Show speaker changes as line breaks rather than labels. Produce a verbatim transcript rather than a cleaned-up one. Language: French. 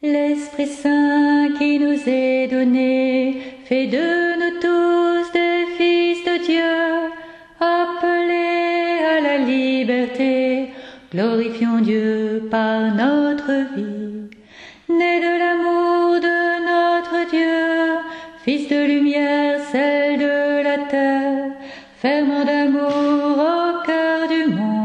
L'Esprit Saint qui nous est donné fait de nous tous des fils de Dieu, appelés à la liberté. Glorifions Dieu par notre vie. Né de l'amour de notre Dieu, Fils de lumière, celle de la terre, ferment d'amour au cœur du monde.